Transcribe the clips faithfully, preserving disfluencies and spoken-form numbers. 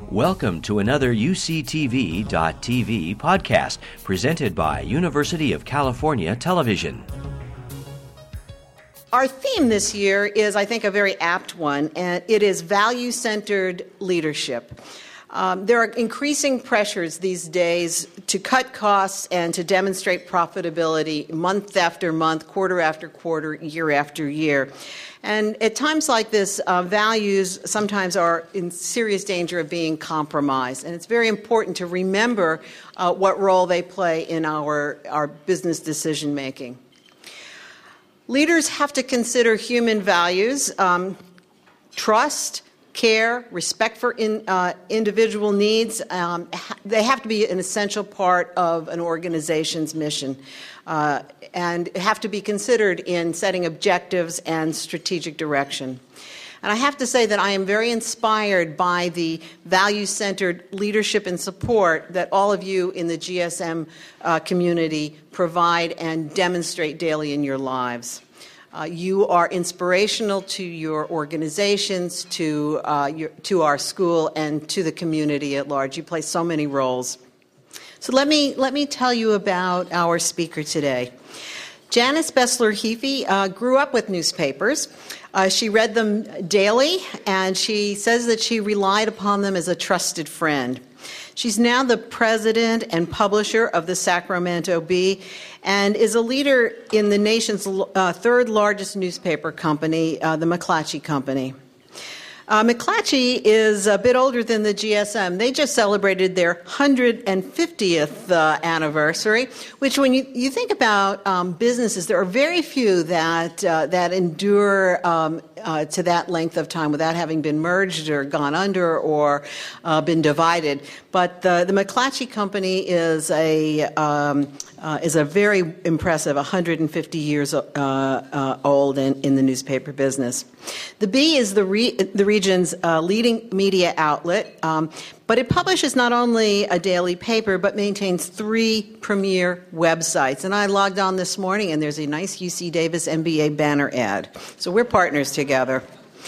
Welcome to another U C T V dot T V podcast presented by University of California Television. Our theme this year is, I think, a very apt one, and it is value-centered leadership. Um, there are increasing pressures these days to cut costs and to demonstrate profitability month after month, quarter after quarter, year after year. And at times like this, uh, values sometimes are in serious danger of being compromised. And it's very important to remember uh, what role they play in our, our business decision making. Leaders have to consider human values, um, trust, care, respect for in, uh, individual needs. Um, ha- they have to be an essential part of an organization's mission uh, and have to be considered in setting objectives and strategic direction. And I have to say that I am very inspired by the value-centered leadership and support that all of you in the G S M uh, community provide and demonstrate daily in your lives. Uh, you are inspirational to your organizations, to uh, your, to our school, and to the community at large. You play so many roles. So let me let me tell you about our speaker today. Janice Bessler-Heaphy uh, grew up with newspapers. Uh, she read them daily, and she says that she relied upon them as a trusted friend. She's now the president and publisher of the Sacramento Bee and is a leader in the nation's uh, third largest newspaper company, uh, the McClatchy Company. Uh, McClatchy is a bit older than the G S M. They just celebrated their one hundred fiftieth uh, anniversary, which when you, you think about um, businesses, there are very few that uh, that endure um, uh, to that length of time without having been merged or gone under or uh, been divided. But the, the McClatchy Company is a um, uh, is a very impressive one hundred fifty years uh, uh, old in, in the newspaper business. The Bee is the re- the region's uh, leading media outlet, um, but it publishes not only a daily paper but maintains three premier websites. And I logged on this morning, and there's a nice U C Davis M B A banner ad. So we're partners together.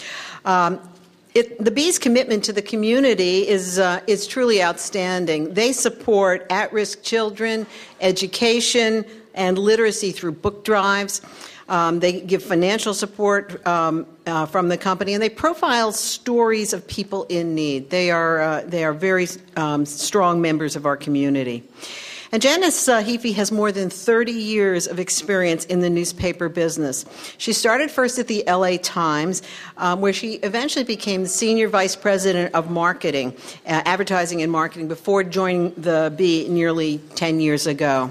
Um, It, the Bee's commitment to the community is uh, is truly outstanding. They support at-risk children, education, and literacy through book drives. Um, they give financial support um, uh, from the company, and they profile stories of people in need. They are uh, they are very um, strong members of our community. And Janice uh, Heaphy has more than thirty years of experience in the newspaper business. She started first at the L A Times, um, where she eventually became the Senior Vice President of Marketing, uh, Advertising and Marketing, before joining the Bee nearly ten years ago.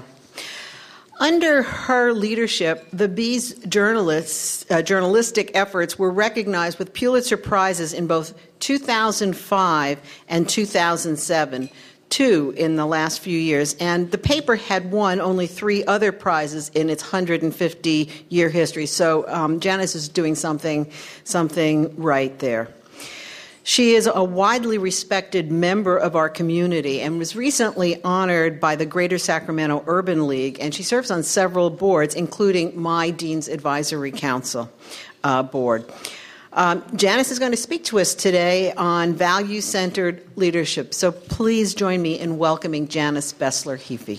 Under her leadership, the Bee's journalists, uh, journalistic efforts were recognized with Pulitzer Prizes in both two thousand five and two thousand seven. Two in the last few years, and the paper had won only three other prizes in its one hundred fifty year history. So um, Janice is doing something, something right there. She is a widely respected member of our community and was recently honored by the Greater Sacramento Urban League, and she serves on several boards, including my Dean's Advisory Council uh, board. Um, Janice is going to speak to us today on value-centered leadership. So please join me in welcoming Janice Bessler-Heaphy.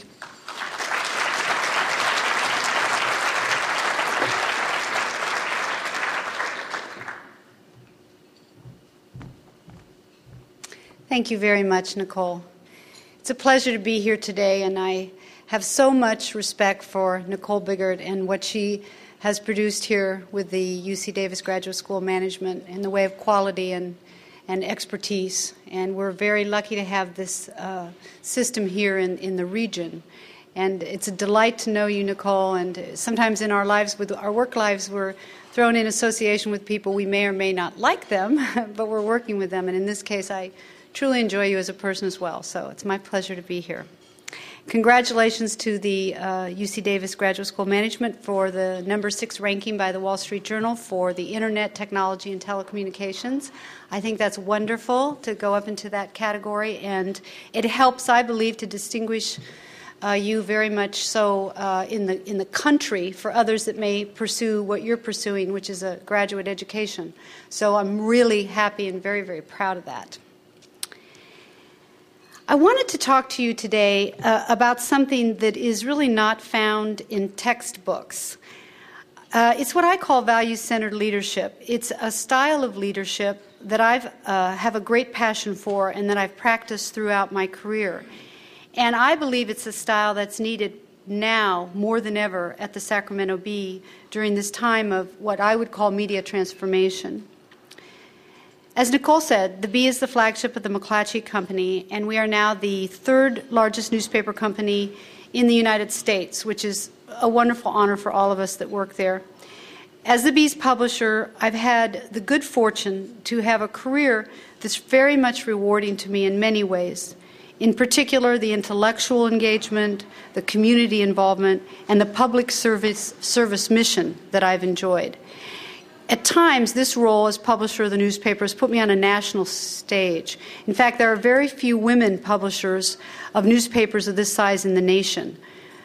Thank you very much, Nicole. It's a pleasure to be here today, and I have so much respect for Nicole Biggert and what she has produced here with the U C Davis Graduate School Management in the way of quality and, and expertise. And we're very lucky to have this uh, system here in, in the region. And it's a delight to know you, Nicole. And sometimes in our lives, with our work lives, we're thrown in association with people. We may or may not like them, but we're working with them. And in this case, I truly enjoy you as a person as well. So it's my pleasure to be here. Congratulations to the uh, U C Davis Graduate School Management for the number six ranking by the Wall Street Journal for the Internet, Technology, and Telecommunications. I think that's wonderful to go up into that category, and it helps, I believe, to distinguish uh, you very much so uh, in the in the country for others that may pursue what you're pursuing, which is a graduate education. So I'm really happy and very, very proud of that. I wanted to talk to you today uh, about something that is really not found in textbooks. Uh, it's what I call value-centered leadership. It's a style of leadership that I've uh, have a great passion for and that I've practiced throughout my career. And I believe it's a style that's needed now more than ever at the Sacramento Bee during this time of what I would call media transformation. As Nicole said, the Bee is the flagship of the McClatchy Company, and we are now the third largest newspaper company in the United States, which is a wonderful honor for all of us that work there. As the Bee's publisher, I've had the good fortune to have a career that's very much rewarding to me in many ways. In particular, the intellectual engagement, the community involvement, and the public service, service mission that I've enjoyed. At times, this role as publisher of the newspaper has put me on a national stage. In fact, there are very few women publishers of newspapers of this size in the nation.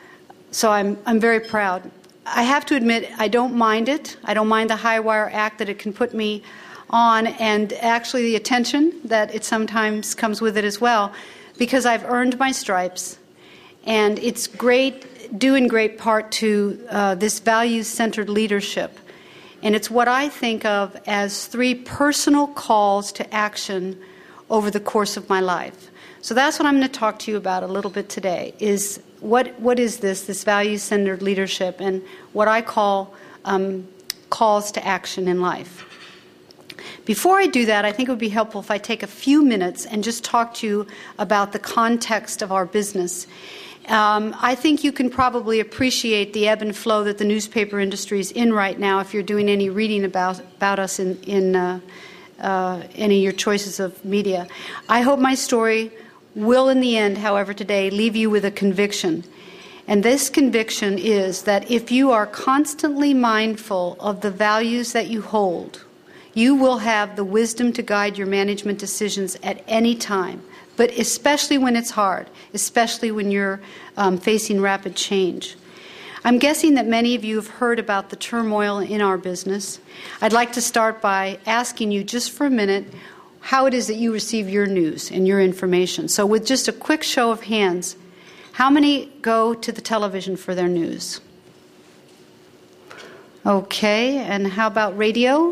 So I'm, I'm very proud. I have to admit, I don't mind it. I don't mind the high wire act that it can put me on, and actually the attention that it sometimes comes with it as well, because I've earned my stripes. And it's great, due in great part to uh, this values-centered leadership. And it's what I think of as three personal calls to action over the course of my life. So that's what I'm going to talk to you about a little bit today, is what, what is this, this value-centered leadership, and what I call um, calls to action in life. Before I do that, I think it would be helpful if I take a few minutes and just talk to you about the context of our business. Um, I think you can probably appreciate the ebb and flow that the newspaper industry is in right now if you're doing any reading about, about us in, in uh, uh, any of your choices of media. I hope my story will, in the end, however, today, leave you with a conviction. And this conviction is that if you are constantly mindful of the values that you hold, you will have the wisdom to guide your management decisions at any time, but especially when it's hard, especially when you're um, facing rapid change. I'm guessing that many of you have heard about the turmoil in our business. I'd like to start by asking you just for a minute how it is that you receive your news and your information. So with just a quick show of hands, how many go to the television for their news? Okay, and how about radio?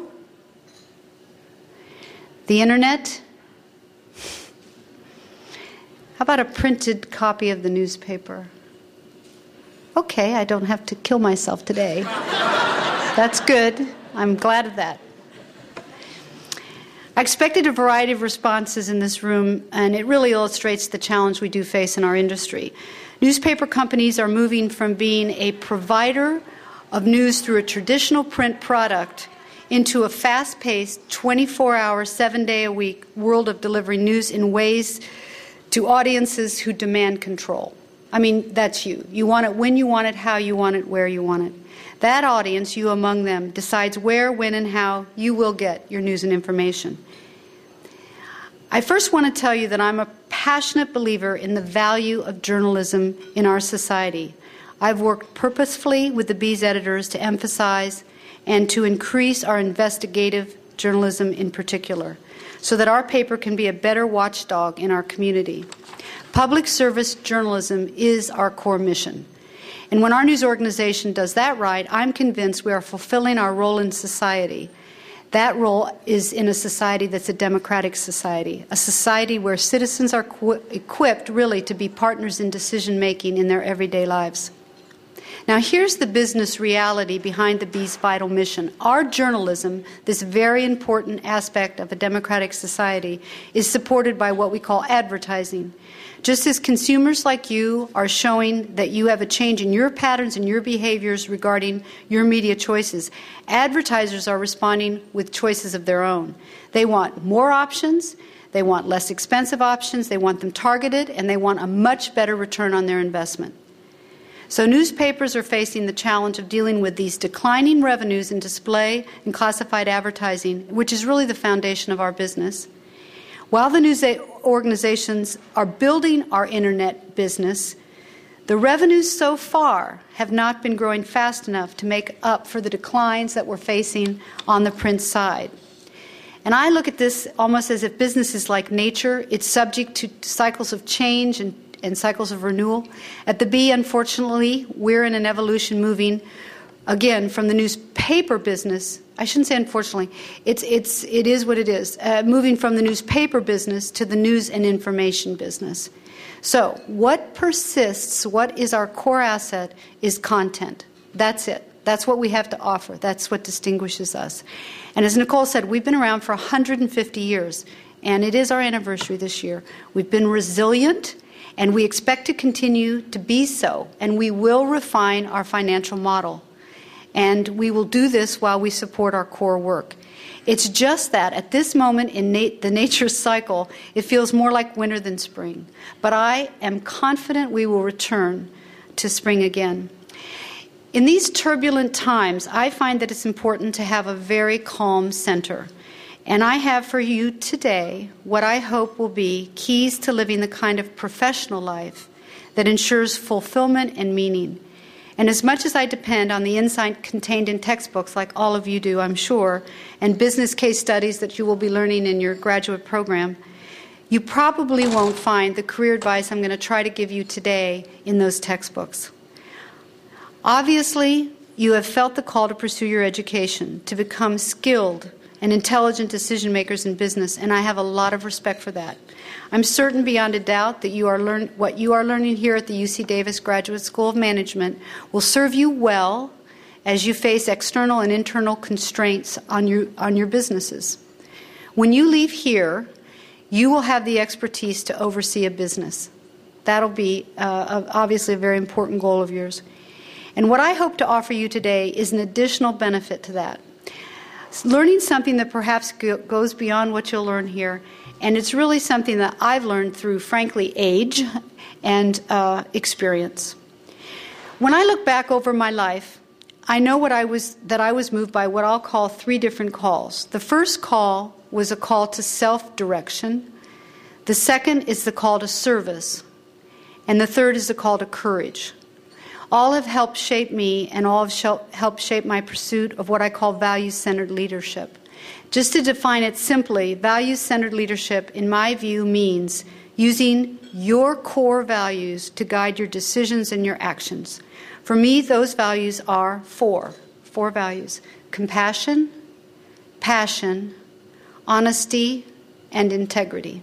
The internet? How about a printed copy of the newspaper? Okay, I don't have to kill myself today. That's good. I'm glad of that. I expected a variety of responses in this room, and it really illustrates the challenge we do face in our industry. Newspaper companies are moving from being a provider of news through a traditional print product into a fast-paced, twenty-four hour, seven-day-a-week world of delivering news in ways to audiences who demand control. I mean, that's you. You want it when you want it, how you want it, where you want it. That audience, you among them, decides where, when, and how you will get your news and information. I first want to tell you that I'm a passionate believer in the value of journalism in our society. I've worked purposefully with the Bee's editors to emphasize and to increase our investigative journalism in particular, so that our paper can be a better watchdog in our community. Public service journalism is our core mission. And when our news organization does that right, I'm convinced we are fulfilling our role in society. That role is in a society that's a democratic society, a society where citizens are qu- equipped really to be partners in decision-making in their everyday lives. Now, here's the business reality behind the Bee's vital mission. Our journalism, this very important aspect of a democratic society, is supported by what we call advertising. Just as consumers like you are showing that you have a change in your patterns and your behaviors regarding your media choices, advertisers are responding with choices of their own. They want more options, they want less expensive options, they want them targeted, and they want a much better return on their investment. So newspapers are facing the challenge of dealing with these declining revenues in display and classified advertising, which is really the foundation of our business. While the news organizations are building our internet business, the revenues so far have not been growing fast enough to make up for the declines that we're facing on the print side. And I look at this almost as if business is like nature. It's subject to cycles of change and, and cycles of renewal. At the Bee, unfortunately, we're in an evolution moving, again, from the newspaper business. I shouldn't say unfortunately. It's, it's, it is what it is. Uh, moving from the newspaper business to the news and information business. So what persists, what is our core asset, is content. That's it. That's what we have to offer. That's what distinguishes us. And as Nicole said, we've been around for one hundred fifty years, and it is our anniversary this year. We've been resilient, and we expect to continue to be so, and we will refine our financial model. And we will do this while we support our core work. It's just that at this moment in nat- the nature cycle, it feels more like winter than spring. But I am confident we will return to spring again. In these turbulent times, I find that it's important to have a very calm center. And I have for you today what I hope will be keys to living the kind of professional life that ensures fulfillment and meaning. And as much as I depend on the insight contained in textbooks, like all of you do, I'm sure, and business case studies that you will be learning in your graduate program, you probably won't find the career advice I'm going to try to give you today in those textbooks. Obviously, you have felt the call to pursue your education, to become skilled and intelligent decision makers in business, and I have a lot of respect for that. I'm certain beyond a doubt that you are learn- what you are learning here at the U C Davis Graduate School of Management will serve you well as you face external and internal constraints on your, on your businesses. When you leave here, you will have the expertise to oversee a business. That'll be uh, obviously a very important goal of yours. And what I hope to offer you today is an additional benefit to that. Learning something that perhaps go- goes beyond what you'll learn here, and it's really something that I've learned through, frankly, age and uh, experience. When I look back over my life, I know what I was that I was moved by what I'll call three different calls. The first call was a call to self-direction. The second is the call to service. And the third is the call to courage. All have helped shape me, and all have helped shape my pursuit of what I call values-centered leadership. Just to define it simply, values-centered leadership, in my view, means using your core values to guide your decisions and your actions. For me, those values are four, four values: compassion, passion, honesty, and integrity.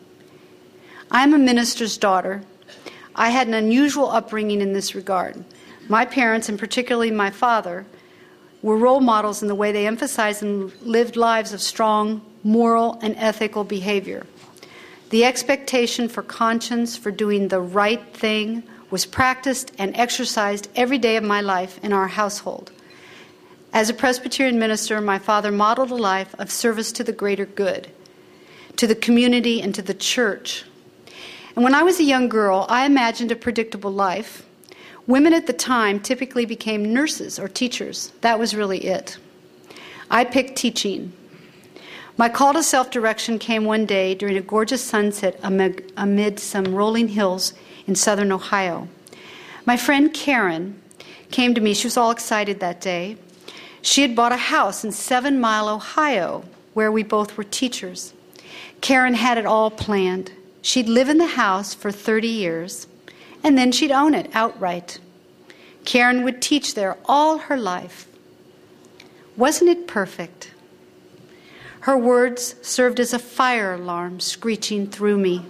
I'm a minister's daughter. I had an unusual upbringing in this regard. My parents, and particularly my father, were role models in the way they emphasized and lived lives of strong moral and ethical behavior. The expectation for conscience, for doing the right thing, was practiced and exercised every day of my life in our household. As a Presbyterian minister, my father modeled a life of service to the greater good, to the community and to the church. And when I was a young girl, I imagined a predictable life. Women at the time typically became nurses or teachers. That was really it. I picked teaching. My call to self-direction came one day during a gorgeous sunset amid, amid some rolling hills in southern Ohio. My friend Karen came to me. She was all excited that day. She had bought a house in Seven Mile, Ohio, where we both were teachers. Karen had it all planned. She'd live in the house for thirty years, and then she'd own it outright. Karen would teach there all her life. Wasn't it perfect? Her words served as a fire alarm screeching through me.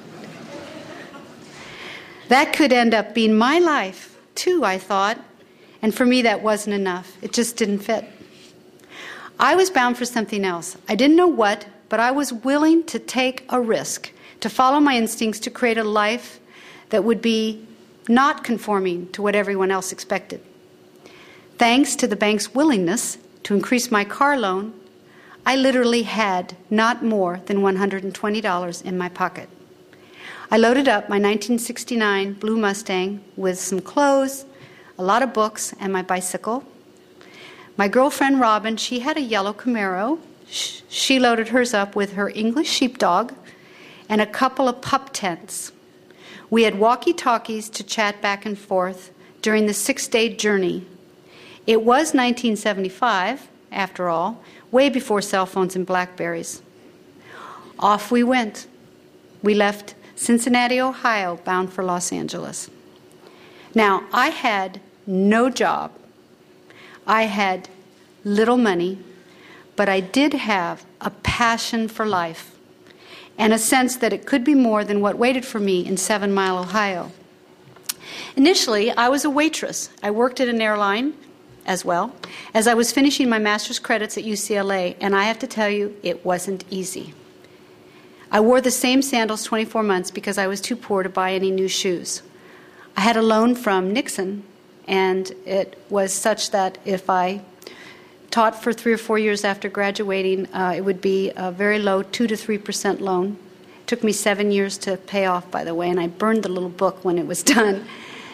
That could end up being my life, too, I thought. And for me, that wasn't enough. It just didn't fit. I was bound for something else. I didn't know what, but I was willing to take a risk, to follow my instincts, to create a life that would be not conforming to what everyone else expected. Thanks to the bank's willingness to increase my car loan, I literally had not more than one hundred twenty dollars in my pocket. I loaded up my nineteen sixty-nine blue Mustang with some clothes, a lot of books, and my bicycle. My girlfriend Robin, she had a yellow Camaro. She loaded hers up with her English sheepdog and a couple of pup tents. We had walkie-talkies to chat back and forth during the six-day journey. It was nineteen seventy-five, after all, way before cell phones and BlackBerries. Off we went. We left Cincinnati, Ohio, bound for Los Angeles. Now, I had no job. I had little money, but I did have a passion for life and a sense that it could be more than what waited for me in Seven Mile, Ohio. Initially, I was a waitress. I worked at an airline as well as I was finishing my master's credits at U C L A, and I have to tell you, it wasn't easy. I wore the same sandals twenty-four months because I was too poor to buy any new shoes. I had a loan from Nixon, and it was such that if I taught for three or four years after graduating, uh, it would be a very low two to three percent loan. It took me seven years to pay off, by the way, and I burned the little book when it was done.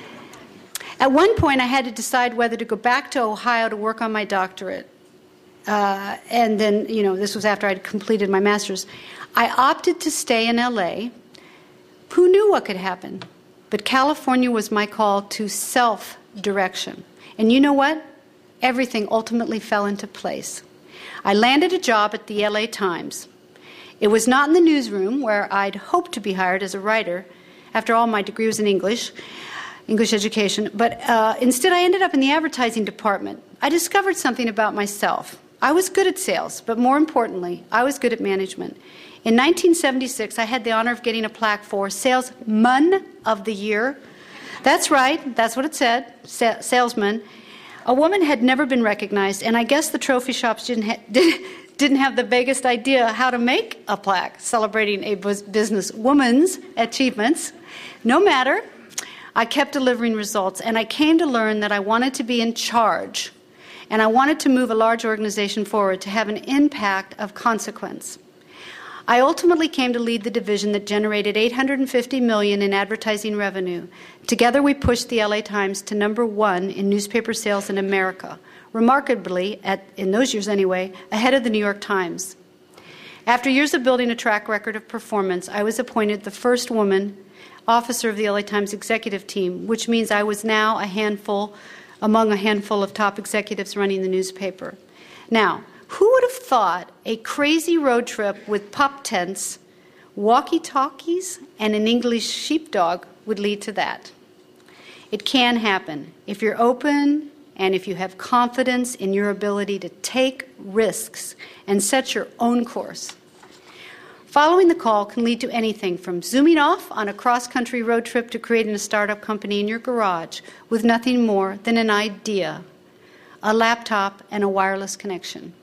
At one point, I had to decide whether to go back to Ohio to work on my doctorate. Uh, and then, you know, this was after I'd completed my master's. I opted to stay in L A. Who knew what could happen? But California was my call to self-direction. And you know what? Everything ultimately fell into place. I landed a job at the L A Times. It was not in the newsroom, where I'd hoped to be hired as a writer. After all, my degree was in English, English education. But uh, instead, I ended up in the advertising department. I discovered something about myself. I was good at sales, but more importantly, I was good at management. In nineteen seventy-six, I had the honor of getting a plaque for Salesman of the Year. That's right, that's what it said, sa- salesman. A woman had never been recognized, and I guess the trophy shops didn't, ha- didn't have the vaguest idea how to make a plaque celebrating a business woman's achievements. No matter, I kept delivering results, and I came to learn that I wanted to be in charge, and I wanted to move a large organization forward to have an impact of consequence. I ultimately came to lead the division that generated eight hundred fifty million dollars in advertising revenue. Together, we pushed the L A Times to number one in newspaper sales in America, remarkably, at, in those years anyway, ahead of the New York Times. After years of building a track record of performance, I was appointed the first woman officer of the L A Times executive team, which means I was now a handful, among a handful of top executives running the newspaper. Now, who would have thought a crazy road trip with pup tents, walkie-talkies, and an English sheepdog would lead to that? It can happen if you're open and if you have confidence in your ability to take risks and set your own course. Following the call can lead to anything from zooming off on a cross-country road trip to creating a startup company in your garage with nothing more than an idea, a laptop, and a wireless connection.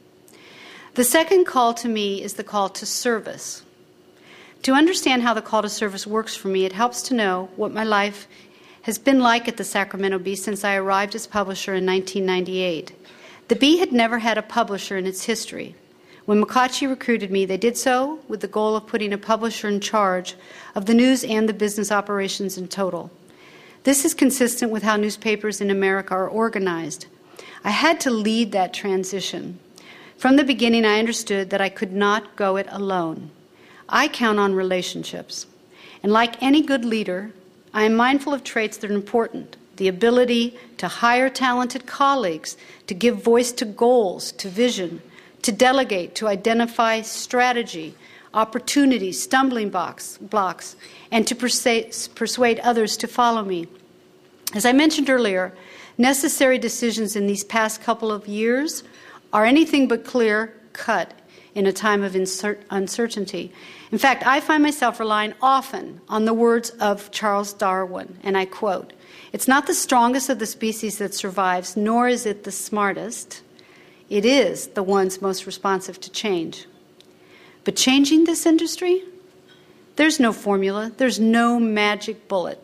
The second call to me is the call to service. To understand how the call to service works for me, it helps to know what my life has been like at the Sacramento Bee since I arrived as publisher in nineteen ninety-eight. The Bee had never had a publisher in its history. When McClatchy recruited me, they did so with the goal of putting a publisher in charge of the news and the business operations in total. This is consistent with how newspapers in America are organized. I had to lead that transition. From the beginning, I understood that I could not go it alone. I count on relationships. And like any good leader, I am mindful of traits that are important: the ability to hire talented colleagues, to give voice to goals, to vision, to delegate, to identify strategy, opportunities, stumbling blocks, blocks, and to persuade, persuade others to follow me. As I mentioned earlier, necessary decisions in these past couple of years are anything but clear-cut in a time of insert uncertainty. In fact, I find myself relying often on the words of Charles Darwin, and I quote, "It's not the strongest of the species that survives, nor is it the smartest. It is the ones most responsive to change." But changing this industry? There's no formula. There's no magic bullet.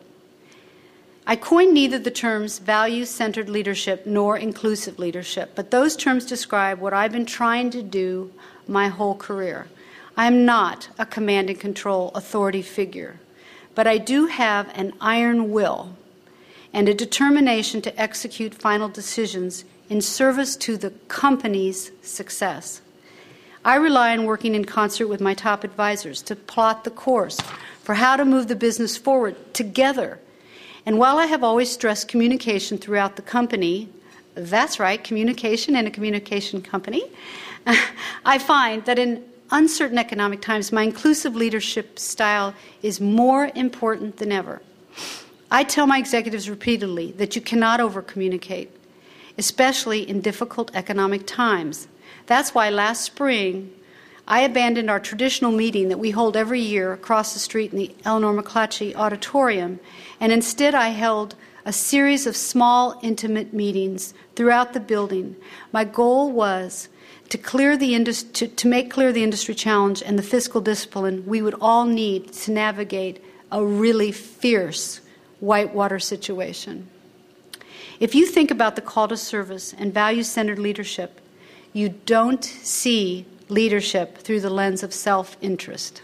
I coined neither the terms value-centered leadership nor inclusive leadership, but those terms describe what I've been trying to do my whole career. I am not a command and control authority figure, but I do have an iron will and a determination to execute final decisions in service to the company's success. I rely on working in concert with my top advisors to plot the course for how to move the business forward together. And while I have always stressed communication throughout the company, that's right, communication and a communication company, I find that in uncertain economic times, my inclusive leadership style is more important than ever. I tell my executives repeatedly that you cannot over-communicate, especially in difficult economic times. That's why last spring, I abandoned our traditional meeting that we hold every year across the street in the Eleanor McClatchy Auditorium, and instead I held a series of small, intimate meetings throughout the building. My goal was to clear the indus- to, to make clear the industry challenge and the fiscal discipline we would all need to navigate a really fierce whitewater situation. If you think about the call to service and value-centered leadership, you don't see leadership through the lens of self-interest.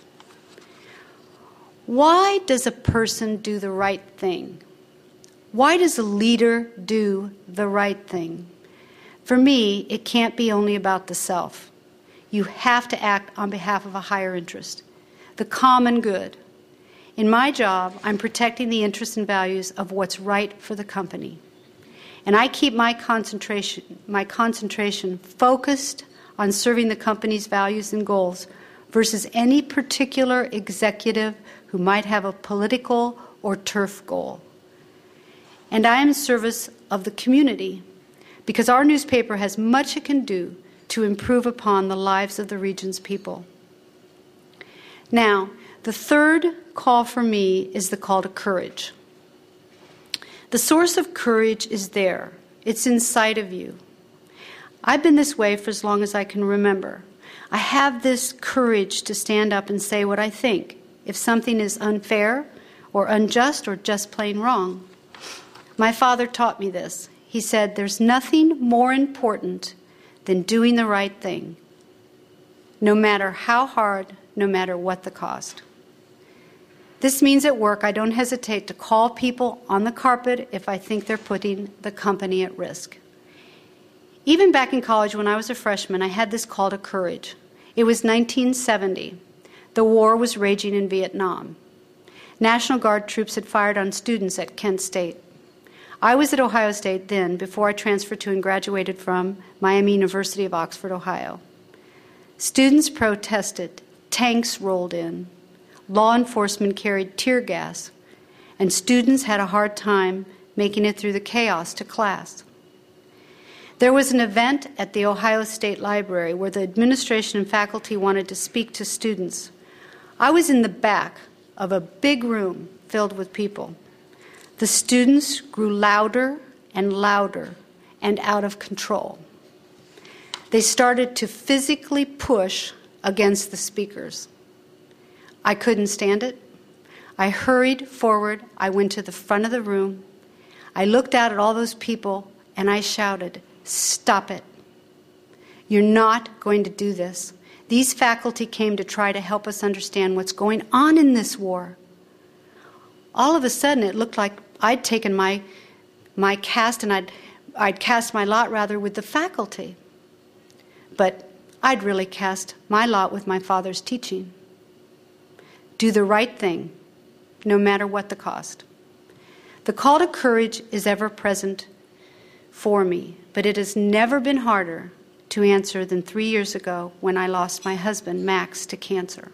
Why does a person do the right thing? Why does a leader do the right thing? For me, it can't be only about the self. You have to act on behalf of a higher interest, the common good. In my job, I'm protecting the interests and values of what's right for the company. And I keep my concentration, my concentration focused on serving the company's values and goals versus any particular executive who might have a political or turf goal. And I am in service of the community because our newspaper has much it can do to improve upon the lives of the region's people. Now, the third call for me is the call to courage. The source of courage is there. It's inside of you. I've been this way for as long as I can remember. I have this courage to stand up and say what I think, if something is unfair or unjust or just plain wrong. My father taught me this. He said, there's nothing more important than doing the right thing, no matter how hard, no matter what the cost. This means at work I don't hesitate to call people on the carpet if I think they're putting the company at risk. Even back in college when I was a freshman, I had this call to courage. It was nineteen seventy. The war was raging in Vietnam. National Guard troops had fired on students at Kent State. I was at Ohio State then, before I transferred to and graduated from Miami University of Oxford, Ohio. Students protested, tanks rolled in, law enforcement carried tear gas, and students had a hard time making it through the chaos to class. There was an event at the Ohio State Library where the administration and faculty wanted to speak to students. I was in the back of a big room filled with people. The students grew louder and louder and out of control. They started to physically push against the speakers. I couldn't stand it. I hurried forward. I went to the front of the room. I looked out at all those people and I shouted, "Stop it. You're not going to do this. These faculty came to try to help us understand what's going on in this war." All of a sudden, it looked like I'd taken my my cast and I'd I'd cast my lot rather with the faculty. But I'd really cast my lot with my father's teaching. Do the right thing, no matter what the cost. The call to courage is ever present for me, but it has never been harder to answer than three years ago when I lost my husband, Max, to cancer.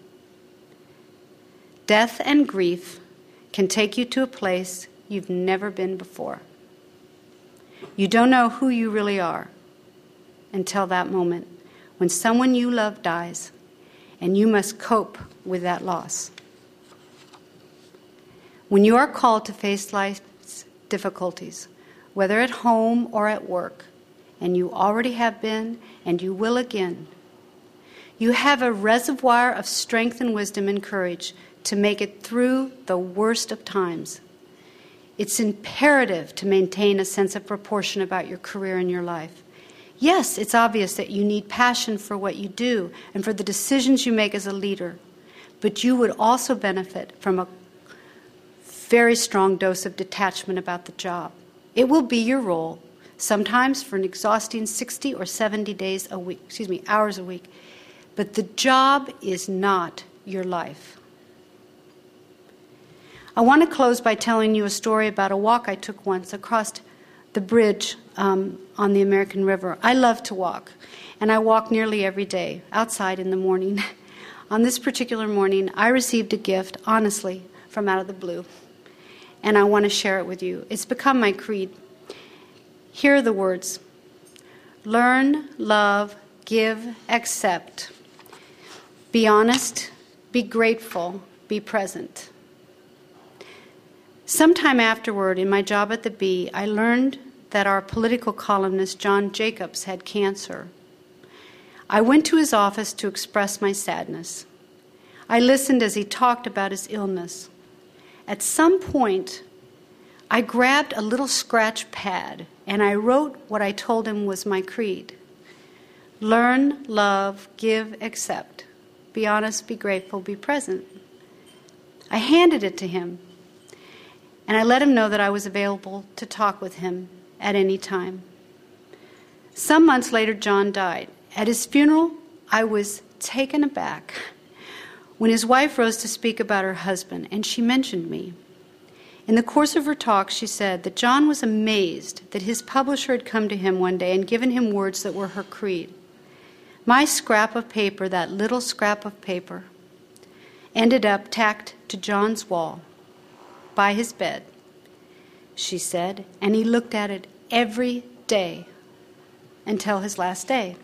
Death and grief can take you to a place you've never been before. You don't know who you really are until that moment when someone you love dies and you must cope with that loss. When you are called to face life's difficulties, whether at home or at work, and you already have been and you will again, you have a reservoir of strength and wisdom and courage to make it through the worst of times. It's imperative to maintain a sense of proportion about your career and your life. Yes, it's obvious that you need passion for what you do and for the decisions you make as a leader, but you would also benefit from a very strong dose of detachment about the job. It will be your role, sometimes for an exhausting sixty or seventy days a week, excuse me, hours a week, but the job is not your life. I want to close by telling you a story about a walk I took once across the bridge um, on the American River. I love to walk, and I walk nearly every day outside in the morning. On this particular morning, I received a gift, honestly, from out of the blue, and I want to share it with you. It's become my creed. Here are the words: learn, love, give, accept. Be honest, be grateful, be present. Sometime afterward, in my job at the Bee, I learned that our political columnist, John Jacobs, had cancer. I went to his office to express my sadness. I listened as he talked about his illness. At some point, I grabbed a little scratch pad and I wrote what I told him was my creed. Learn, love, give, accept. Be honest, be grateful, be present. I handed it to him, and I let him know that I was available to talk with him at any time. Some months later, John died. At his funeral, I was taken aback when his wife rose to speak about her husband, and she mentioned me. In the course of her talk, she said that John was amazed that his publisher had come to him one day and given him words that were her creed. My scrap of paper, that little scrap of paper, ended up tacked to John's wall by his bed, she said, and he looked at it every day until his last day.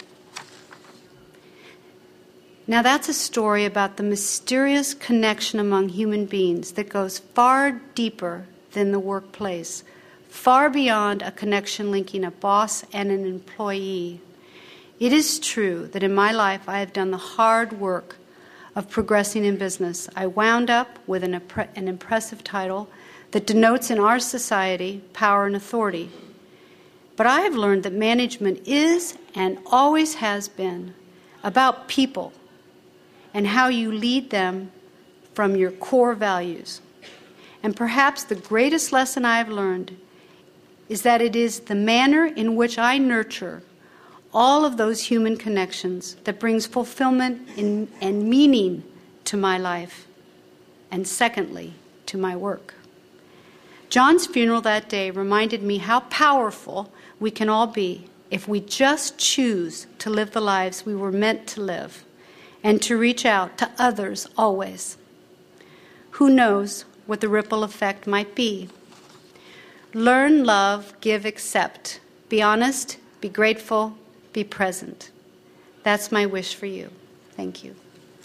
Now that's a story about the mysterious connection among human beings that goes far deeper than the workplace, far beyond a connection linking a boss and an employee. It is true that in my life I have done the hard work of progressing in business. I wound up with an, an impressive title that denotes in our society power and authority. But I have learned that management is and always has been about people and how you lead them from your core values. And perhaps the greatest lesson I have learned is that it is the manner in which I nurture all of those human connections that brings fulfillment in, and meaning to my life, and secondly, to my work. John's funeral that day reminded me how powerful we can all be if we just choose to live the lives we were meant to live and to reach out to others always. Who knows what the ripple effect might be? Learn, love, give, accept. Be honest, be grateful, be present. That's my wish for you. Thank you.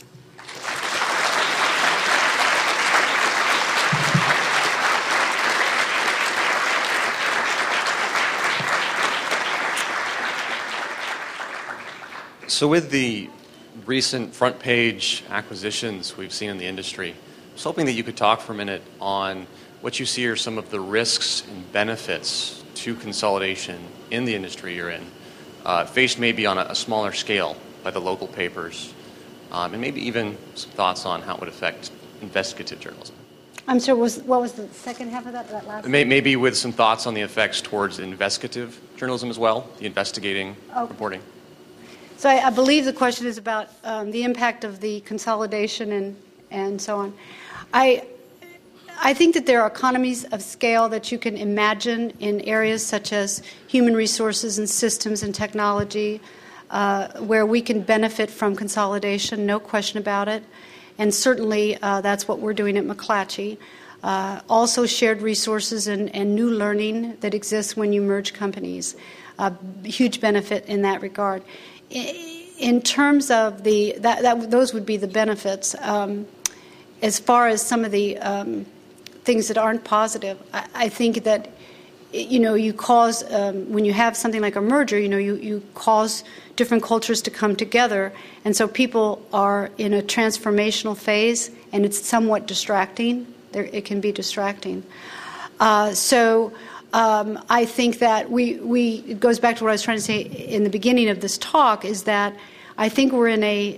So with the recent front page acquisitions we've seen in the industry, I was hoping that you could talk for a minute on what you see are some of the risks and benefits to consolidation in the industry you're in, uh, faced maybe on a, a smaller scale by the local papers, um, and maybe even some thoughts on how it would affect investigative journalism. I'm sorry, was, what was the second half of that, that last? May, maybe with some thoughts on the effects towards investigative journalism as well, the investigating oh. reporting. So I, I believe the question is about um, the impact of the consolidation and, and so on. I, I think that there are economies of scale that you can imagine in areas such as human resources and systems and technology, uh, where we can benefit from consolidation, no question about it. And certainly uh, that's what we're doing at McClatchy. Uh, also shared resources and, and new learning that exists when you merge companies. Uh, huge benefit in that regard. In terms of the, that, that those would be the benefits. Um, as far as some of the um, things that aren't positive, I, I think that, you know, you cause, um, when you have something like a merger, you know, you, you cause different cultures to come together, and so people are in a transformational phase, and it's somewhat distracting. There, it can be distracting. Uh, so um, I think that we, we, it goes back to what I was trying to say in the beginning of this talk, is that I think we're in a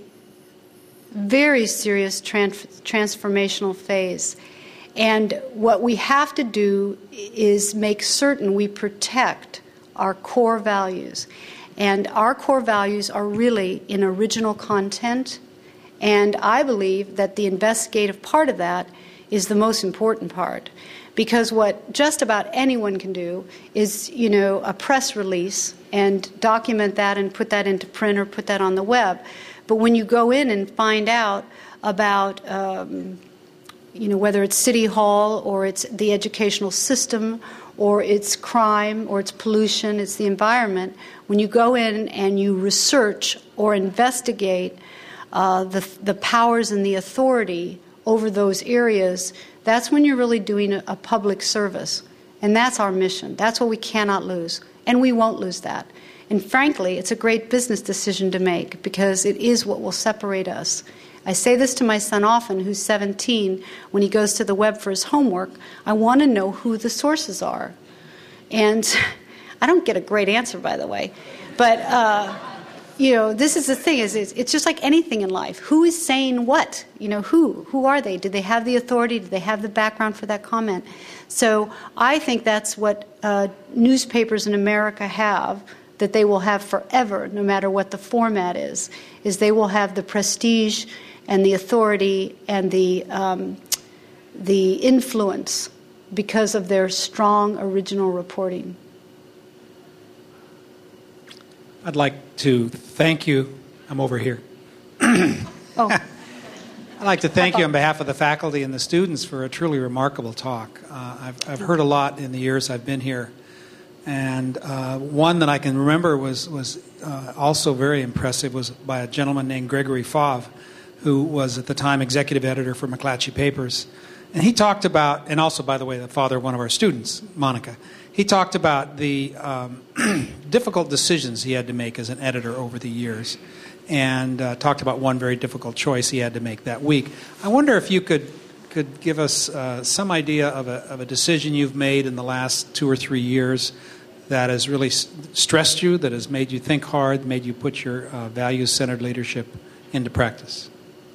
very serious trans- transformational phase. And what we have to do is make certain we protect our core values. And our core values are really in original content. And I believe that the investigative part of that is the most important part. Because what just about anyone can do is, you know, a press release and document that and put that into print or put that on the web. But when you go in and find out about, um, you know, whether it's City Hall or it's the educational system or it's crime or it's pollution, it's the environment, when you go in and you research or investigate uh, the, the powers and the authority over those areas, that's when you're really doing a, a public service. And that's our mission. That's what we cannot lose. And we won't lose that. And frankly, it's a great business decision to make because it is what will separate us. I say this to my son often, who's seventeen, when he goes to the web for his homework. I want to know who the sources are. And I don't get a great answer, by the way. But, uh, you know, this is the thing, is it's, it's just like anything in life. Who is saying what? You know, who? Who are they? Do they have the authority? Do they have the background for that comment? So I think that's what uh, newspapers in America have, that they will have forever, no matter what the format is, is they will have the prestige and the authority and the um, the influence because of their strong original reporting. I'd like to thank you. I'm over here. Oh. I'd like to thank you on behalf of the faculty and the students for a truly remarkable talk. Uh, I've, I've heard a lot in the years I've been here. And uh, one that I can remember was, was uh, also very impressive was by a gentleman named Gregory Favre, who was at the time executive editor for McClatchy Papers. And he talked about, and also, by the way, the father of one of our students, Monica, he talked about the um, difficult decisions he had to make as an editor over the years, and uh, talked about one very difficult choice he had to make that week. I wonder if you could could give us uh, some idea of a, of a decision you've made in the last two or three years that has really s- stressed you, that has made you think hard, made you put your uh, values-centered leadership into practice.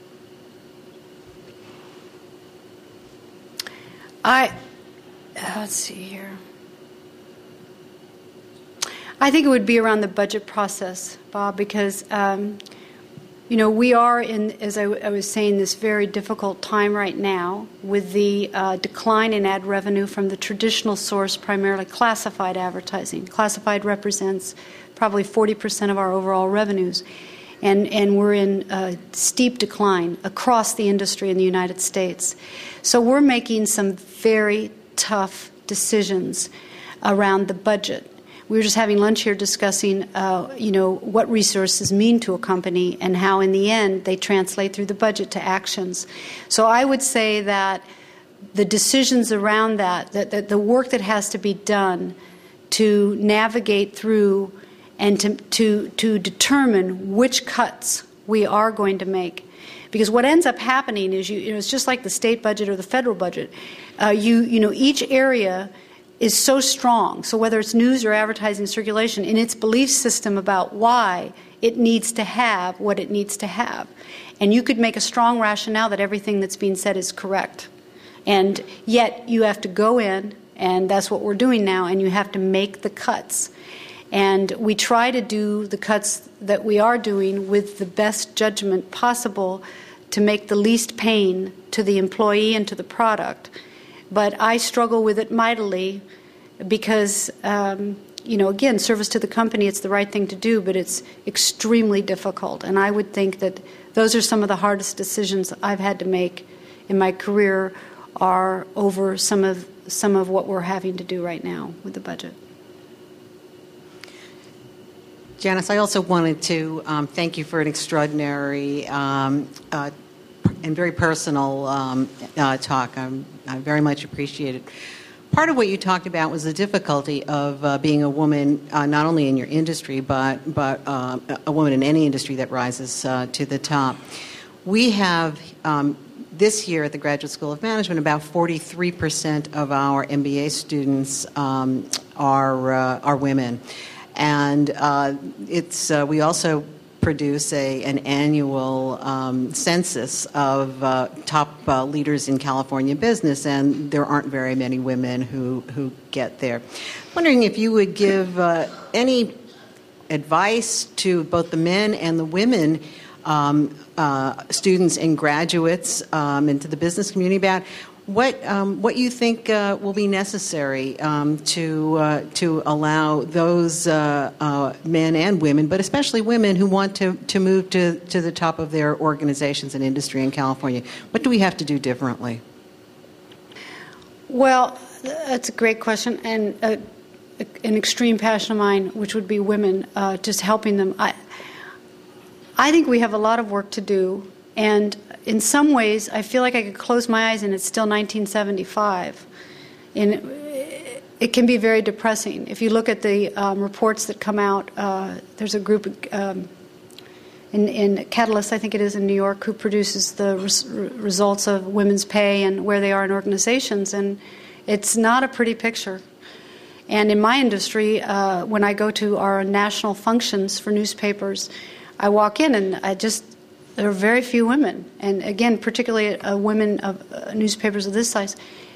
I, uh, let's see here. I think it would be around the budget process, Bob, because, um, you know, we are in, as I, I was saying, this very difficult time right now with the uh, decline in ad revenue from the traditional source, primarily classified advertising. Classified represents probably forty percent of our overall revenues. And, and we're in a steep decline across the industry in the United States. So we're making some very tough decisions around the budget. We were just having lunch here discussing, uh, you know, what resources mean to a company and how, in the end, they translate through the budget to actions. So I would say that the decisions around that, that, that the work that has to be done to navigate through and to, to, to determine which cuts we are going to make. Because what ends up happening is, you, you know, it's just like the state budget or the federal budget. Uh, you, you know, each area is so strong, so whether it's news or advertising circulation, in its belief system about why it needs to have what it needs to have. And you could make a strong rationale that everything that's being said is correct. And yet you have to go in, and that's what we're doing now, and you have to make the cuts. And we try to do the cuts that we are doing with the best judgment possible to make the least pain to the employee and to the product. But I struggle with it mightily because, um, you know, again, service to the company, it's the right thing to do, but it's extremely difficult. And I would think that those are some of the hardest decisions I've had to make in my career are over some of some of what we're having to do right now with the budget. Janice, I also wanted to um, thank you for an extraordinary um, uh, and very personal um, uh, talk. I'm, I very much appreciate it. Part of what you talked about was the difficulty of uh, being a woman, uh, not only in your industry, but but uh, a woman in any industry that rises uh, to the top. We have um, this year at the Graduate School of Management, about forty-three percent of our M B A students um, are uh, are women. And uh, it's uh, we also produce a an annual um, census of uh, top uh, leaders in California business, and there aren't very many women who, who get there. Wondering if you would give uh, any advice to both the men and the women um, uh, students and graduates um, into the business community about what um, what you think uh, will be necessary um, to uh, to allow those uh, uh, men and women, but especially women who want to, to move to, to the top of their organizations and industry in California. What do we have to do differently? Well, that's a great question, and uh, an extreme passion of mine, which would be women, uh, just helping them. I, I think we have a lot of work to do, and in some ways, I feel like I could close my eyes and it's still nineteen seventy-five. And it, it can be very depressing. If you look at the um, reports that come out, uh, there's a group um, in, in Catalyst, I think it is in New York, who produces the res- results of women's pay and where they are in organizations, and it's not a pretty picture. And in my industry, uh, when I go to our national functions for newspapers, I walk in and I just there are very few women, and again, particularly uh, women of uh, newspapers of this size.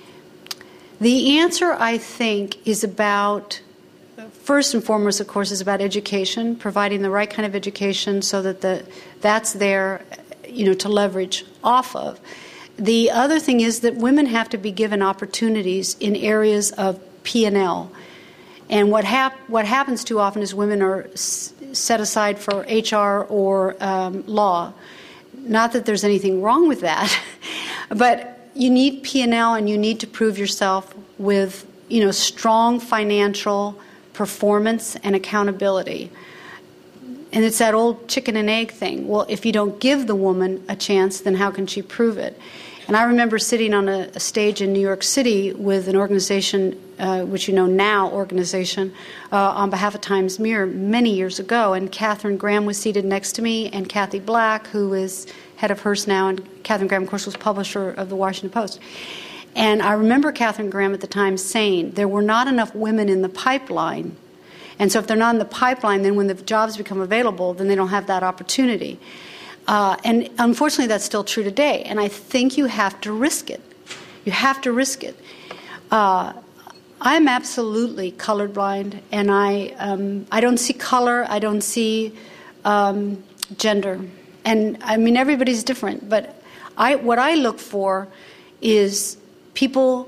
The answer, I think, is about, first and foremost, of course, is about education, providing the right kind of education so that the that's there, you know, to leverage off of. The other thing is that women have to be given opportunities in areas of P and L. And what, hap- what happens too often is women are s- set aside for H R or um, law. Not that there's anything wrong with that, but you need P and L and you need to prove yourself with, you know, strong financial performance and accountability. And it's that old chicken and egg thing. Well, if you don't give the woman a chance, then how can she prove it? And I remember sitting on a, a stage in New York City with an organization, uh, which you know now, organization, uh, on behalf of Times Mirror many years ago. And Katharine Graham was seated next to me, and Kathy Black, who is head of Hearst now, and Katharine Graham, of course, was publisher of the Washington Post. And I remember Katharine Graham at the time saying there were not enough women in the pipeline. And so if they're not in the pipeline, then when the jobs become available, then they don't have that opportunity. Uh, and unfortunately, that's still true today. And I think you have to risk it. You have to risk it. Uh, I'm absolutely colorblind, and I um, I don't see color. I don't see um, gender. And I mean, everybody's different. But I what I look for is people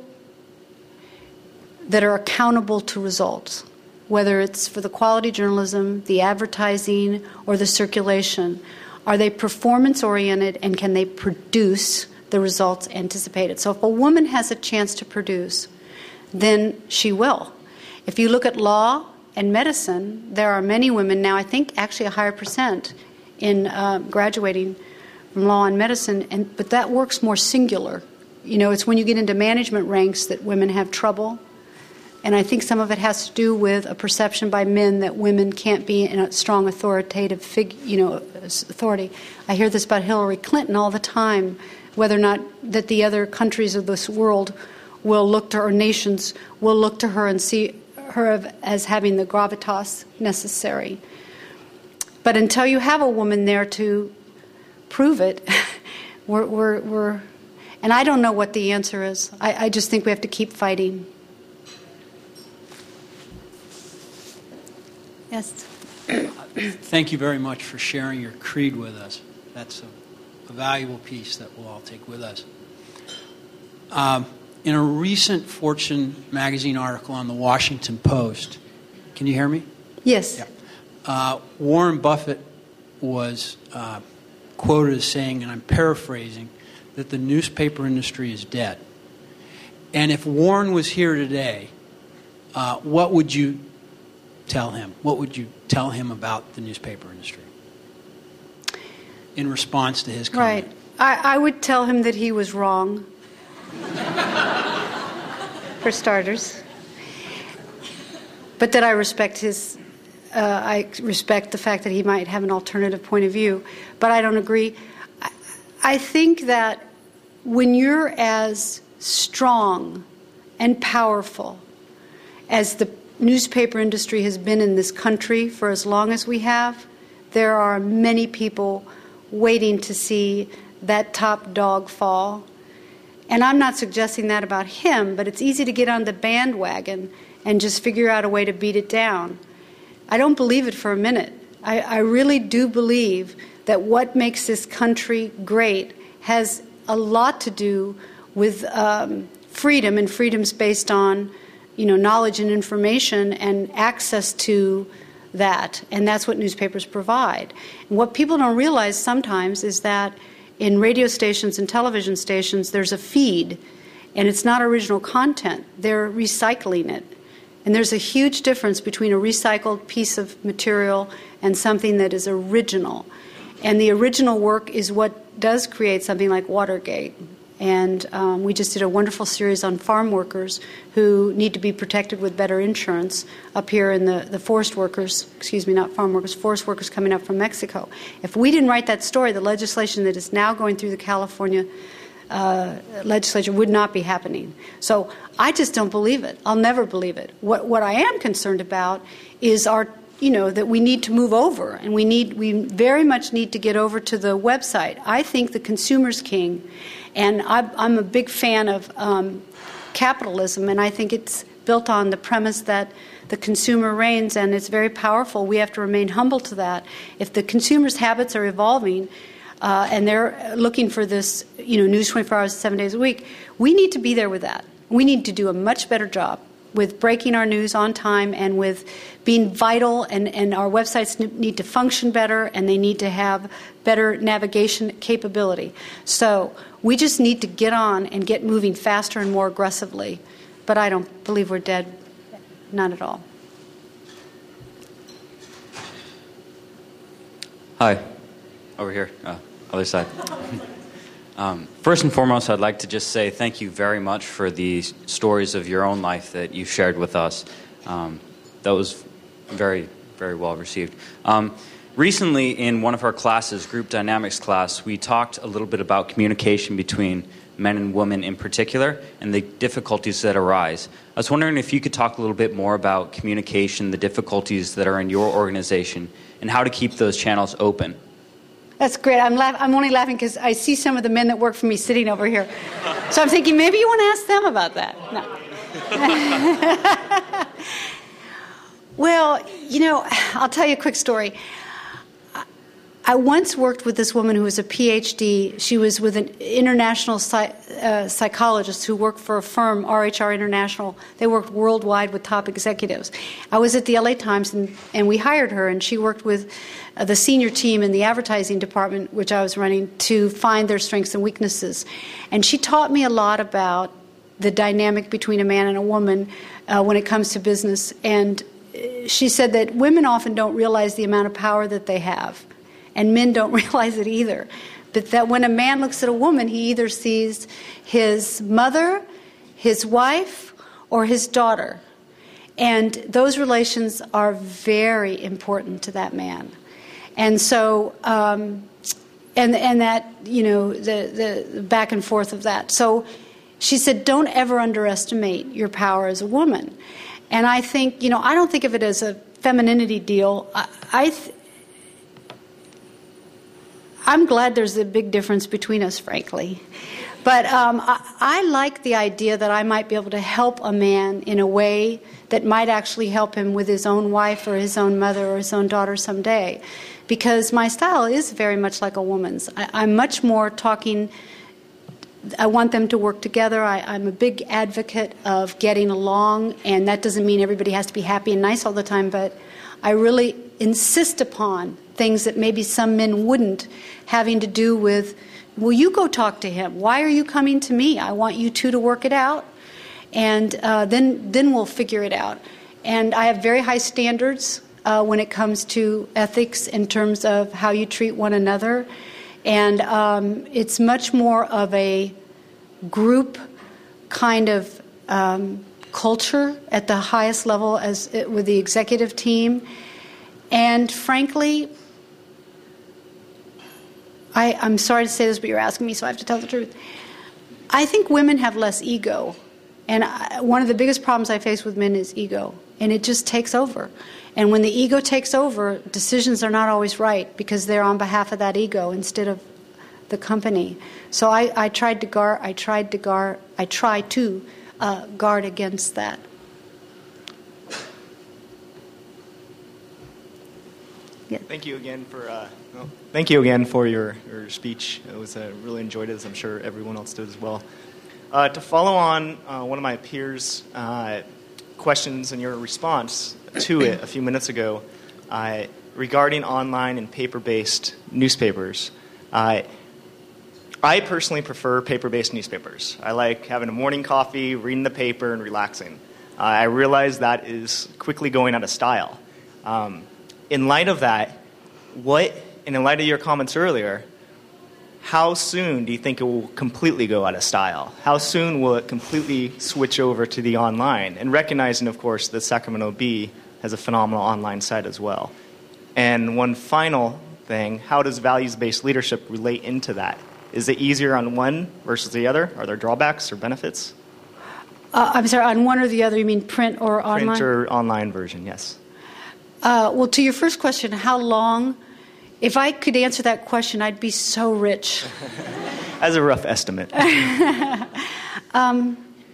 that are accountable to results, whether it's for the quality journalism, the advertising, or the circulation. Are they performance-oriented, and can they produce the results anticipated? So if a woman has a chance to produce, then she will. If you look at law and medicine, there are many women now, I think actually a higher percent, in uh, graduating from law and medicine, and but that works more singular. You know, it's when you get into management ranks that women have trouble. And I think some of it has to do with a perception by men that women can't be in a strong authoritative fig, you know, authority. I hear this about Hillary Clinton all the time, whether or not that the other countries of this world will look to her, nations will look to her and see her as having the gravitas necessary. But until you have a woman there to prove it, we're, we're, we're and I don't know what the answer is. I, I just think we have to keep fighting. Yes. Thank you very much for sharing your creed with us. That's a, a valuable piece that we'll all take with us. Um, in a recent Fortune magazine article on the Washington Post, can you hear me? Yes. Yeah. Uh, Warren Buffett was uh, quoted as saying, and I'm paraphrasing, that the newspaper industry is dead. And if Warren was here today, uh, what would you tell him? What would you tell him about the newspaper industry in response to his comment? Right. I, I would tell him that he was wrong, for starters, but that I respect his, uh, I respect the fact that he might have an alternative point of view, but I don't agree. I, I think that when you're as strong and powerful as the newspaper industry has been in this country for as long as we have, there are many people waiting to see that top dog fall. And I'm not suggesting that about him, but it's easy to get on the bandwagon and just figure out a way to beat it down. I don't believe it for a minute. I, I really do believe that what makes this country great has a lot to do with um, freedom, and freedom's based on, you know, knowledge and information and access to that, and that's what newspapers provide. And what people don't realize sometimes is that in radio stations and television stations, there's a feed, and it's not original content. They're recycling it. And there's a huge difference between a recycled piece of material and something that is original. And the original work is what does create something like Watergate. And um, we just did a wonderful series on farm workers who need to be protected with better insurance up here in the, the forest workers, excuse me, not farm workers, forest workers coming up from Mexico. If we didn't write that story, the legislation that is now going through the California uh, legislature would not be happening. So I just don't believe it. I'll never believe it. What, what I am concerned about is our you know, that we need to move over, and we need, we very much need to get over to the website. I think the consumer's king, and I, I'm a big fan of um, capitalism, and I think it's built on the premise that the consumer reigns, and it's very powerful. We have to remain humble to that. If the consumer's habits are evolving, uh, and they're looking for this, you know, news twenty-four hours, seven days a week, we need to be there with that. We need to do a much better job with breaking our news on time and with being vital, and, and our websites need to function better, and they need to have better navigation capability. So we just need to get on and get moving faster and more aggressively. But I don't believe we're dead. Not at all. Hi. Over here. Uh, other side. Um, first and foremost, I'd like to just say thank you very much for the stories of your own life that you shared with us. Um, that was very, very well received. Um, recently, in one of our classes, Group Dynamics class, we talked a little bit about communication between men and women in particular and the difficulties that arise. I was wondering if you could talk a little bit more about communication, the difficulties that are in your organization, and how to keep those channels open. That's great. I'm, laugh- I'm only laughing because I see some of the men that work for me sitting over here. So I'm thinking, maybe you want to ask them about that. No. Well, you know, I'll tell you a quick story. I once worked with this woman who was a P H D. She was with an international psych- uh, psychologist who worked for a firm, R H R International. They worked worldwide with top executives. I was at the L A Times, and, and we hired her, and she worked with uh, the senior team in the advertising department, which I was running, to find their strengths and weaknesses. And she taught me a lot about the dynamic between a man and a woman uh, when it comes to business. And she said that women often don't realize the amount of power that they have. And men don't realize it either. But that when a man looks at a woman, he either sees his mother, his wife, or his daughter. And those relations are very important to that man. And so, um, and and that, you know, the, the back and forth of that. So she said, don't ever underestimate your power as a woman. And I think, you know, I don't think of it as a femininity deal. I, I th- I'm glad there's a big difference between us, frankly. But um, I, I like the idea that I might be able to help a man in a way that might actually help him with his own wife or his own mother or his own daughter someday. Because my style is very much like a woman's. I, I'm much more talking, I want them to work together. I, I'm a big advocate of getting along, and that doesn't mean everybody has to be happy and nice all the time, but I really insist upon things that maybe some men wouldn't, having to do with, will you go talk to him? Why are you coming to me? I want you two to work it out, and uh, then then we'll figure it out. And I have very high standards uh, when it comes to ethics in terms of how you treat one another, and um, it's much more of a group kind of um, culture at the highest level as it, with the executive team. And frankly, I, I'm sorry to say this, but you're asking me, so I have to tell the truth. I think women have less ego. And I, one of the biggest problems I face with men is ego. And it just takes over. And when the ego takes over, decisions are not always right because they're on behalf of that ego instead of the company. So I, I tried to guard, I tried to guard, I try to uh, guard against that. Yeah. Thank you again for uh, well, thank you again for your, your speech. It was uh, really enjoyed it, as I'm sure everyone else did as well. Uh, to follow on uh, one of my peers' uh, questions and your response to it a few minutes ago uh, regarding online and paper-based newspapers, uh, I personally prefer paper-based newspapers. I like having a morning coffee, reading the paper, and relaxing. Uh, I realize that is quickly going out of style. Um, in light of that, what, and in light of your comments earlier, how soon do you think it will completely go out of style? How soon will it completely switch over to the online? And recognizing, of course, that Sacramento Bee has a phenomenal online site as well. And one final thing, how does values-based leadership relate into that? Is it easier on one versus the other? Are there drawbacks or benefits? Uh, I'm sorry, on one or the other, you mean print or online? Print or online version, yes. Uh, well, to your first question, how long? If I could answer that question, I'd be so rich. As a rough estimate. um,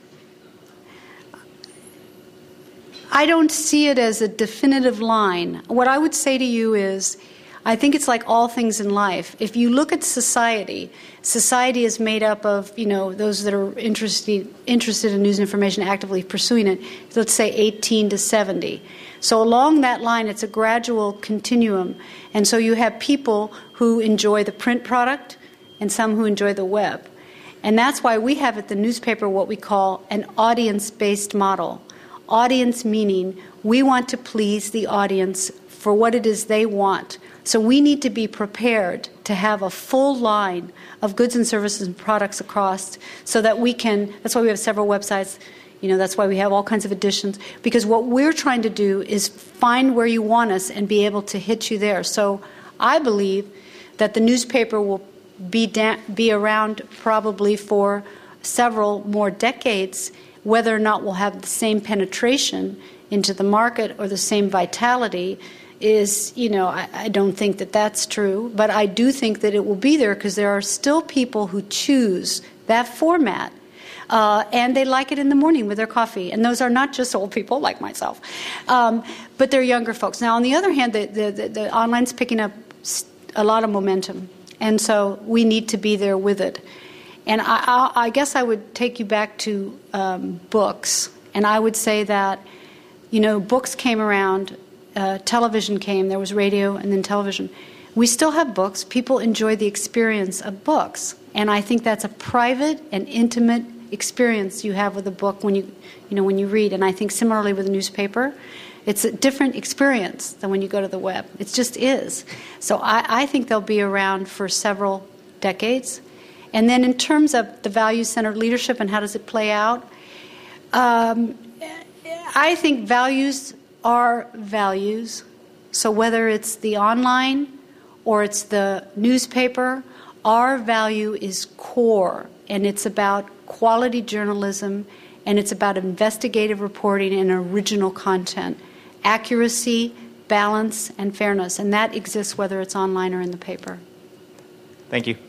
I don't see it as a definitive line. What I would say to you is, I think it's like all things in life. If you look at society, society is made up of, you know, those that are interested interested in news and information, actively pursuing it, let's say eighteen to seventy. So along that line, it's a gradual continuum. And so you have people who enjoy the print product and some who enjoy the web. And that's why we have at the newspaper what we call an audience-based model. Audience meaning we want to please the audience for what it is they want. So we need to be prepared to have a full line of goods and services and products across so that we can, that's why we have several websites, you know, that's why we have all kinds of editions, because what we're trying to do is find where you want us and be able to hit you there. So I believe that the newspaper will be da- be around probably for several more decades. Whether or not we'll have the same penetration into the market or the same vitality is, you know, I, I don't think that that's true. But I do think that it will be there because there are still people who choose that format. Uh, and they like it in the morning with their coffee. And those are not just old people like myself, um, but they're younger folks. Now, on the other hand, the, the, the, the online's picking up a lot of momentum. And so we need to be there with it. And I, I, I guess I would take you back to um, books. And I would say that, you know, books came around, uh, television came, there was radio and then television. We still have books. People enjoy the experience of books. And I think that's a private and intimate experience you have with a book when you, you know, when you read. And I think similarly with a newspaper, it's a different experience than when you go to the web. It just is. So I, I think they'll be around for several decades. And then in terms of the value-centered leadership and how does it play out, um, I think values are values. So whether it's the online or it's the newspaper, our value is core, and it's about quality journalism, and it's about investigative reporting and original content, accuracy, balance, and fairness. And that exists whether it's online or in the paper. Thank you.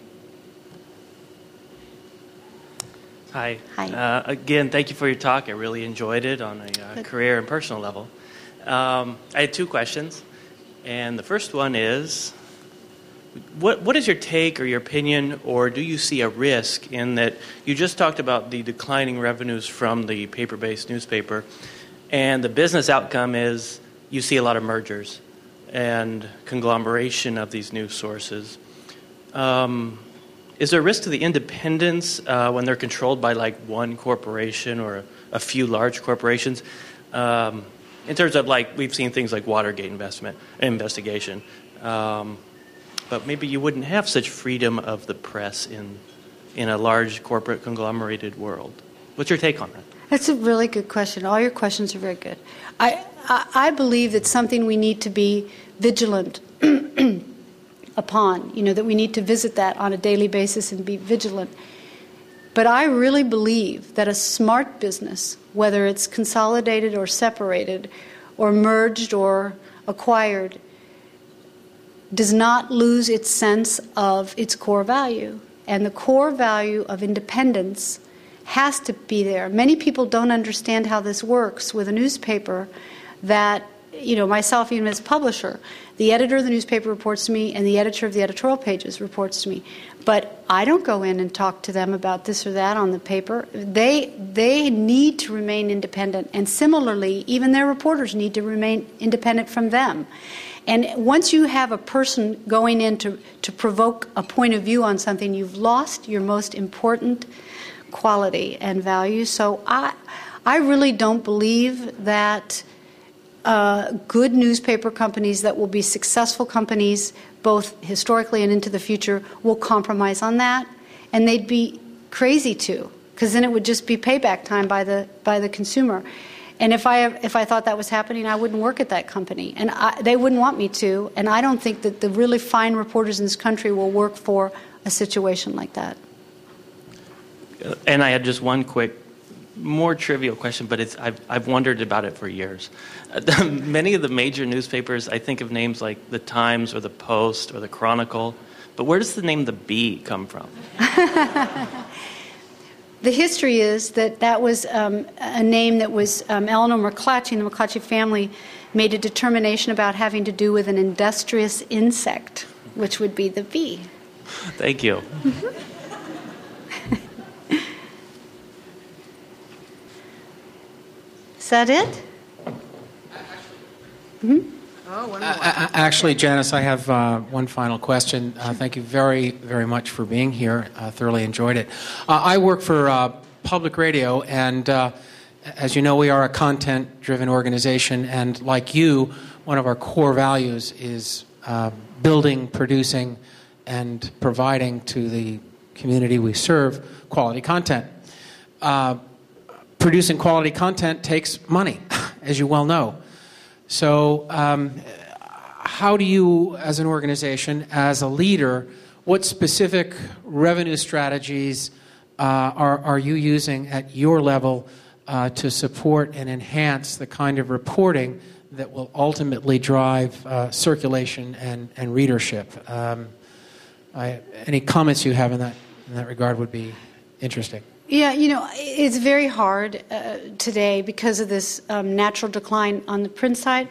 Hi. Hi. Uh, again, thank you for your talk. I really enjoyed it on a uh, career and personal level. Um, I had two questions. And the first one is, what what is your take or your opinion, or do you see a risk in that you just talked about the declining revenues from the paper-based newspaper, and the business outcome is you see a lot of mergers and conglomeration of these news sources. Um, is there a risk to the independents uh, when they're controlled by like one corporation or a, a few large corporations? Um, in terms of like, we've seen things like Watergate investment investigation. Um, But maybe you wouldn't have such freedom of the press in in a large corporate conglomerated world. What's your take on that? That's a really good question. All your questions are very good. I I, I believe that's something we need to be vigilant upon. You know, that we need to visit that on a daily basis and be vigilant. But I really believe that a smart business, whether it's consolidated or separated or merged or acquired, does not lose its sense of its core value. And the core value of independence has to be there. Many people don't understand how this works with a newspaper, that you know, myself even as publisher, the editor of the newspaper reports to me and the editor of the editorial pages reports to me. But I don't go in and talk to them about this or that on the paper. They they need to remain independent. And similarly, even their reporters need to remain independent from them. And once you have a person going in to, to provoke a point of view on something, you've lost your most important quality and value. So I, I really don't believe that uh, good newspaper companies that will be successful companies, both historically and into the future, will compromise on that. And they'd be crazy to, because then it would just be payback time by the by the consumer. And if I if I thought that was happening, I wouldn't work at that company, and I, they wouldn't want me to. And I don't think that the really fine reporters in this country will work for a situation like that. And I had just one quick, more trivial question, but it's I've I've wondered about it for years. Uh, many of the major newspapers, I think of names like the Times or the Post or the Chronicle, but where does the name the Bee come from? The history is that that was um, a name that was um, Eleanor McClatchy and the McClatchy family made a determination about having to do with an industrious insect, which would be the bee. Thank you. Mm-hmm. Is that it? Mm-hmm. Oh, one more. Uh, actually, Janice, I have uh, one final question. Uh, thank you very, very much for being here. Uh, thoroughly enjoyed it. Uh, I work for uh, public radio, and uh, as you know, we are a content-driven organization, and like you, one of our core values is uh, building, producing, and providing to the community we serve quality content. Uh, producing quality content takes money, as you well know. So um, how do you, as an organization, as a leader, what specific revenue strategies uh, are, are you using at your level uh, to support and enhance the kind of reporting that will ultimately drive uh, circulation and, and readership? Um, I, any comments you have in that, in that regard would be interesting. Yeah, you know, it's very hard uh, today because of this um, natural decline on the print side.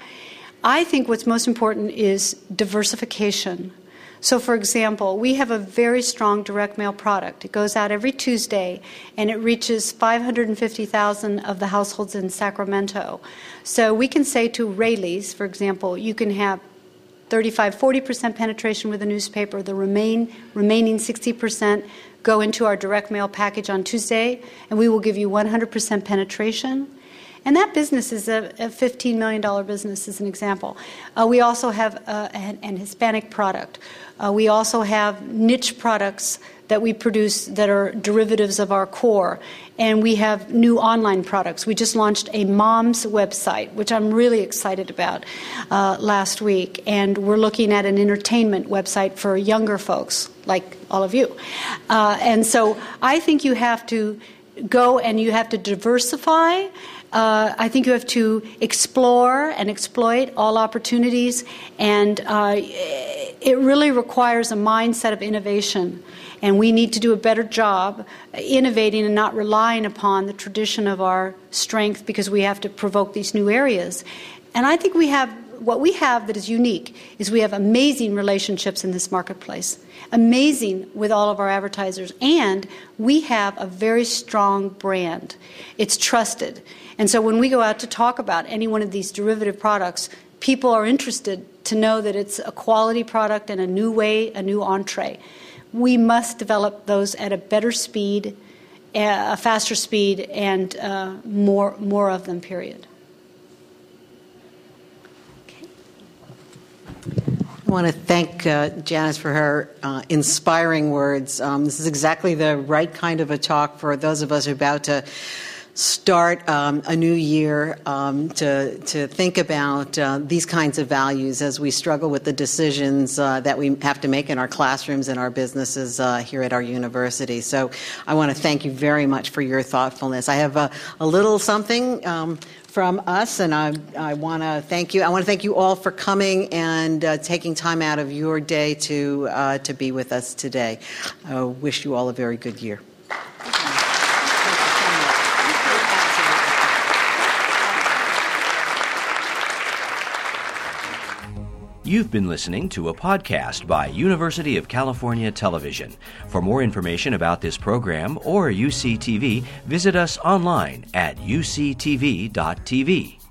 I think what's most important is diversification. So, for example, we have a very strong direct mail product. It goes out every Tuesday, and it reaches five hundred fifty thousand of the households in Sacramento. So we can say to Rayleigh's, for example, you can have thirty-five, forty percent penetration with a newspaper. The remain, remaining sixty percent go into our direct mail package on Tuesday, and we will give you one hundred percent penetration. And that business is a, a fifteen million dollars business, as an example. Uh, we also have uh, an, an Hispanic product. Uh, we also have niche products that we produce that are derivatives of our core. And we have new online products. We just launched a mom's website, which I'm really excited about, uh, last week. And we're looking at an entertainment website for younger folks, like all of you. Uh, and so I think you have to go and you have to diversify. Uh, I think you have to explore and exploit all opportunities. And uh, it really requires a mindset of innovation. And we need to do a better job innovating and not relying upon the tradition of our strength, because we have to provoke these new areas. And I think we have, what we have that is unique is we have amazing relationships in this marketplace, amazing with all of our advertisers, and we have a very strong brand. It's trusted. And so when we go out to talk about any one of these derivative products, people are interested to know that it's a quality product and a new way, a new entree. We must develop those at a better speed, a faster speed, and uh, more more of them, period. Okay. I want to thank uh, Janice for her uh, inspiring words. Um, this is exactly the right kind of a talk for those of us who are about to start um, a new year, um, to to think about uh, these kinds of values as we struggle with the decisions uh, that we have to make in our classrooms and our businesses uh, here at our university. So I want to thank you very much for your thoughtfulness. I have a, a little something um, from us, and I, I want to thank you. I want to thank you all for coming and uh, taking time out of your day to uh, to be with us today. I wish you all a very good year. You've been listening to a podcast by University of California Television. For more information about this program or U C T V, visit us online at u c t v dot t v.